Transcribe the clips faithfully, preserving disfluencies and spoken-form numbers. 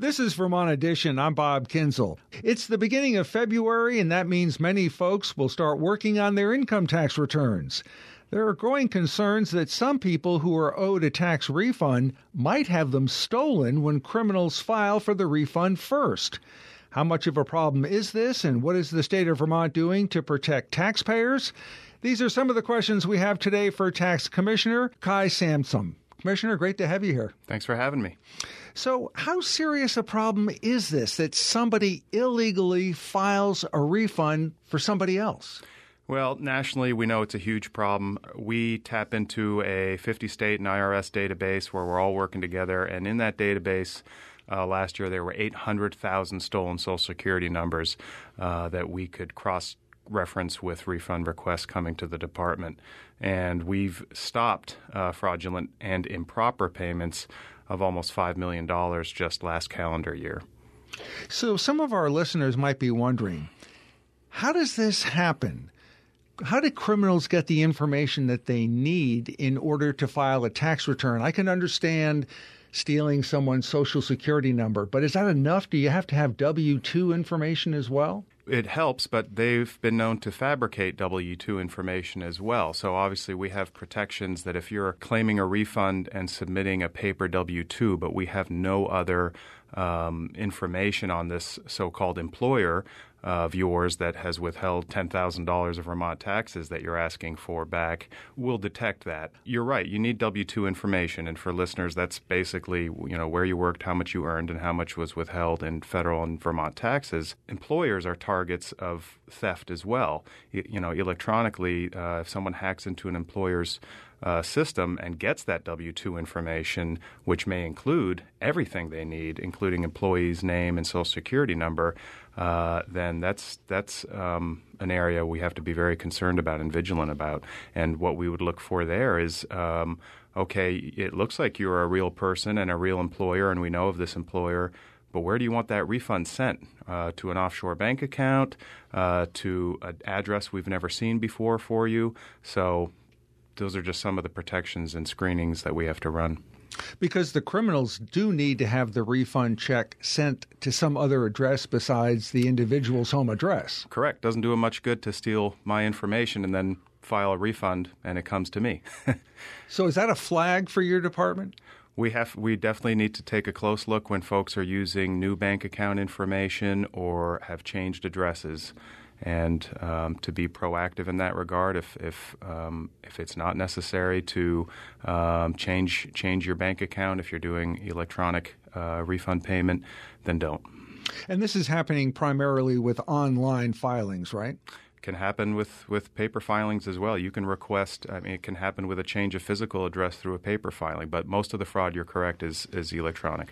This is Vermont Edition. I'm Bob Kinzel. It's the beginning of February, and that means many folks will start working on their income tax returns. There are growing concerns that some people who are owed a tax refund might have them stolen when criminals file for the refund first. How much of a problem is this, and what is the state of Vermont doing to protect taxpayers? These are some of the questions we have today for Tax Commissioner Kai Samsom. Commissioner, great to have you here. Thanks for having me. So how serious a problem is this that somebody illegally files a refund for somebody else? Well, nationally, we know it's a huge problem. We tap into a fifty-state and I R S database where we're all working together. And in that database, uh, last year, there were eight hundred thousand stolen Social Security numbers uh, that we could cross reference with refund requests coming to the department. And we've stopped uh, fraudulent and improper payments of almost five million dollars just last calendar year. So some of our listeners might be wondering, how does this happen? How do criminals get the information that they need in order to file a tax return? I can understand stealing someone's Social Security number, but is that enough? Do you have to have W two information as well? It helps, but they've been known to fabricate W two information as well. So obviously we have protections that if you're claiming a refund and submitting a paper W two, but we have no other um, information on this so-called employer of yours that has withheld ten thousand dollars of Vermont taxes that you're asking for back, we'll detect that. You're right. You need W two information. And for listeners, that's basically, you know, where you worked, how much you earned, and how much was withheld in federal and Vermont taxes. Employers are targets of theft as well. You, you know, electronically, uh, if someone hacks into an employer's Uh, system and gets that W two information, which may include everything they need, including employee's name and Social Security number, uh, then that's that's um, an area we have to be very concerned about and vigilant about. And what we would look for there is, um, okay, it looks like you're a real person and a real employer, and we know of this employer, but where do you want that refund sent? Uh, to an offshore bank account, uh, to an address we've never seen before for you? So those are just some of the protections and screenings that we have to run. Because the criminals do need to have the refund check sent to some other address besides the individual's home address. Correct. Doesn't do them much good to steal my information and then file a refund and it comes to me. So is that a flag for your department? We have we definitely need to take a close look when folks are using new bank account information or have changed addresses. And um, to be proactive in that regard, if if um, if it's not necessary to um, change change your bank account, if you're doing electronic uh, refund payment, then don't. And this is happening primarily with online filings, right? Can happen with, with paper filings as well. You can request, I mean, it can happen with a change of physical address through a paper filing, but most of the fraud, you're correct, is, is electronic.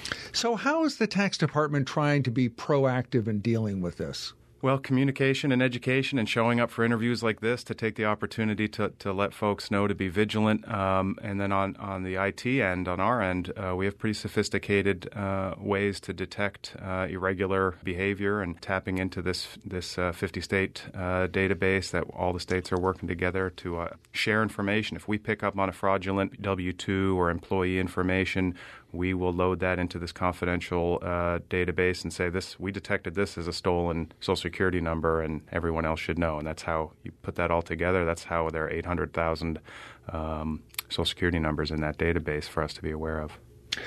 So how is the tax department trying to be proactive in dealing with this? Well, communication and education and showing up for interviews like this to take the opportunity to, to let folks know to be vigilant. Um, and then on, on the I T end, on our end, uh, we have pretty sophisticated uh, ways to detect uh, irregular behavior and tapping into this this uh, fifty-state uh, database that all the states are working together to uh, share information. If we pick up on a fraudulent W two or employee information, we will load that into this confidential uh, database and say, "This we detected this as a stolen Social Security number, and everyone else should know." And that's how you put that all together. That's how there are eight hundred thousand um, Social Security numbers in that database for us to be aware of.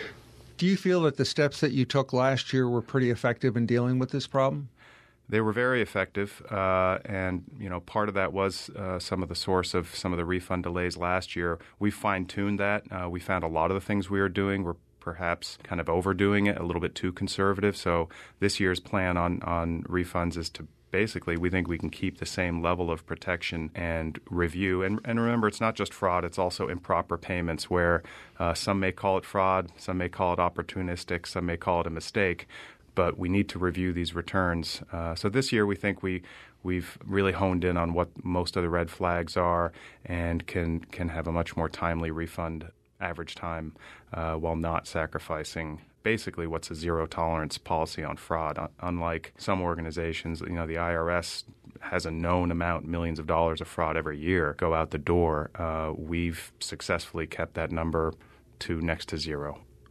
Do you feel that the steps that you took last year were pretty effective in dealing with this problem? They were very effective, uh, and you know, part of that was uh, some of the source of some of the refund delays last year. We fine-tuned that. Uh, we found a lot of the things we were doing were perhaps kind of overdoing it, a little bit too conservative. So this year's plan on, on refunds is to basically, we think we can keep the same level of protection and review. And, and remember, it's not just fraud, it's also improper payments where uh, some may call it fraud, some may call it opportunistic, some may call it a mistake. But we need to review these returns. Uh, so this year, we think we we've really honed in on what most of the red flags are, and can can have a much more timely refund average time uh, while not sacrificing basically what's a zero tolerance policy on fraud. Un- unlike some organizations, you know, the I R S has a known amount, millions of dollars of fraud every year go out the door. Uh, we've successfully kept that number to next to zero.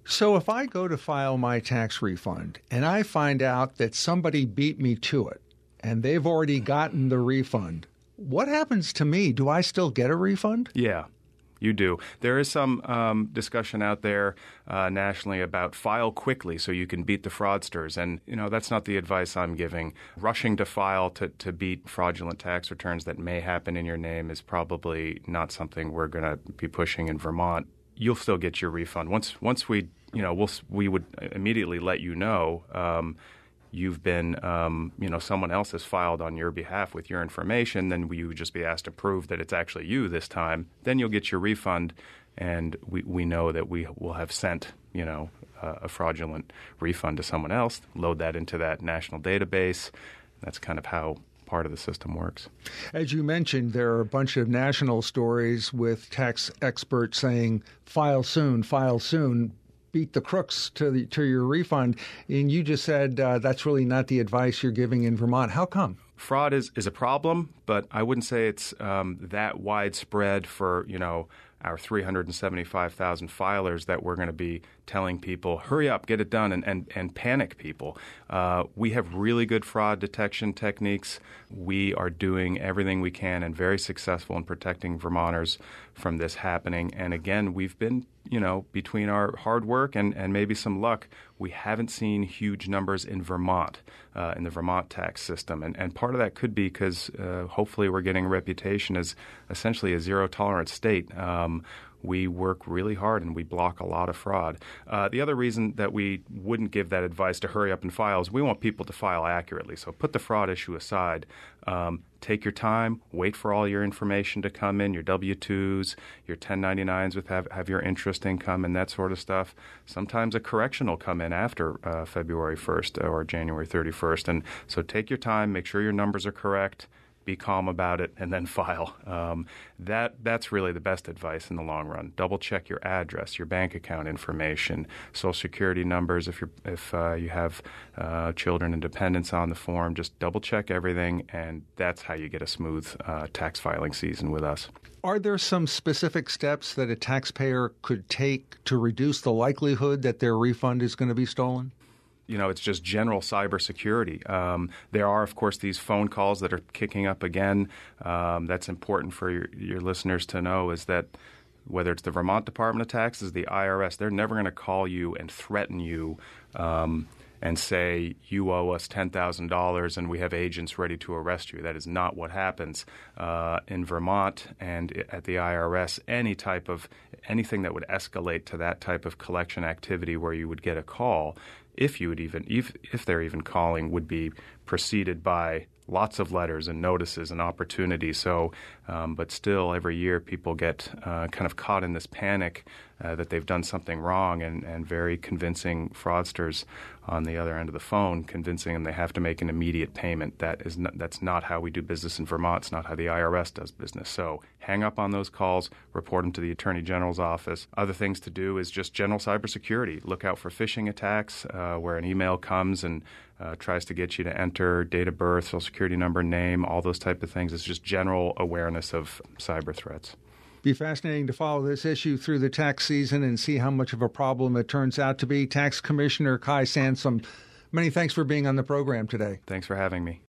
So if I go to file my tax refund and I find out that somebody beat me to it and they've already gotten the refund, what happens to me? Do I still get a refund? Yeah. You do. There is some um, discussion out there uh, nationally about file quickly so you can beat the fraudsters. And, you know, that's not the advice I'm giving. Rushing to file to, to beat fraudulent tax returns that may happen in your name is probably not something we're going to be pushing in Vermont. You'll still get your refund. Once once we, you know, we'll, we would immediately let you know um, you've been, um, you know, someone else has filed on your behalf with your information, then you would just be asked to prove that it's actually you this time. Then you'll get your refund, and we, we know that we will have sent, you know, uh, a fraudulent refund to someone else, load that into that national database. That's kind of how part of the system works. As you mentioned, there are a bunch of national stories with tax experts saying, file soon, file soon. Beat the crooks to the, to your refund. And you just said uh, that's really not the advice you're giving in Vermont. How come? Fraud is, is a problem, but I wouldn't say it's um, that widespread for, you know, our three hundred seventy-five thousand filers that we're going to be telling people, hurry up, get it done, and, and, and panic people. Uh, we have really good fraud detection techniques. We are doing everything we can and very successful in protecting Vermonters from this happening. And again, we've been, you know, between our hard work and, and maybe some luck, we haven't seen huge numbers in Vermont, uh, in the Vermont tax system. And, and part of that could be because uh, hopefully we're getting a reputation as essentially a zero-tolerance state. Um, we work really hard and we block a lot of fraud. Uh, the other reason that we wouldn't give that advice to hurry up and file is we want people to file accurately. So put the fraud issue aside. Um, take your time. Wait for all your information to come in, your W two's, your ten ninety-nines with have, have your interest income and that sort of stuff. Sometimes a correction will come in after uh, February first or January thirty-first. And so take your time. Make sure your numbers are correct. Be calm about it, and then file. Um, that that's really the best advice in the long run. Double check your address, your bank account information, Social Security numbers. If you're if uh, you have uh, children and dependents on the form, just double check everything, and that's how you get a smooth uh, tax filing season with us. Are there some specific steps that a taxpayer could take to reduce the likelihood that their refund is going to be stolen? You know, it's just general cybersecurity. Um, there are, of course, these phone calls that are kicking up again. Um, that's important for your, your listeners to know is that whether it's the Vermont Department of Taxes, the I R S, they're never going to call you and threaten you um, and say, you owe us ten thousand dollars and we have agents ready to arrest you. That is not what happens. Uh, in Vermont and at the I R S, any type of anything that would escalate to that type of collection activity where you would get a call, if you would even if, if they're even calling, would be preceded by lots of letters and notices and opportunities. So, um, but still, every year people get uh, kind of caught in this panic uh, that they've done something wrong, and, and very convincing fraudsters on the other end of the phone, convincing them they have to make an immediate payment. That is not, that's not how we do business in Vermont. It's not how the I R S does business. So hang up on those calls, report them to the Attorney General's office. Other things to do is just general cybersecurity. Look out for phishing attacks uh, where an email comes and uh, tries to get you to enter date of birth, Social Security number, name, all those type of things. It's just general awareness of cyber threats. Be fascinating to follow this issue through the tax season and see how much of a problem it turns out to be. Tax Commissioner Kai Sansom, many thanks for being on the program today. Thanks for having me.